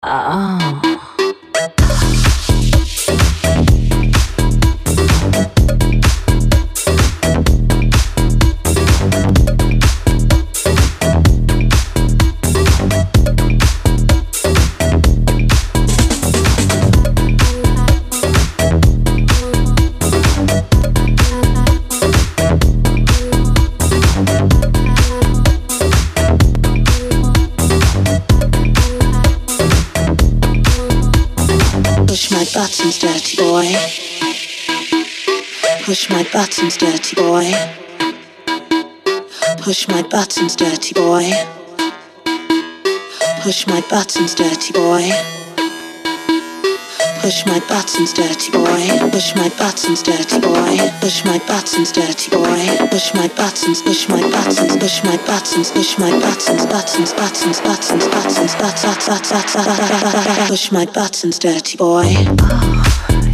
Oh. Push my buttons, dirty boy. Push my buttons, dirty boy. Push my buttons, dirty boy. Push my buttons, dirty boy. Push my buttons, dirty boy. Push my buttons, dirty boy. Push my buttons, dirty boy. Push my buttons, push my buttons, push my buttons, push my buttons, buttons, buttons, buttons, buttons, buttons, buttons, push my buttons, dirty boy.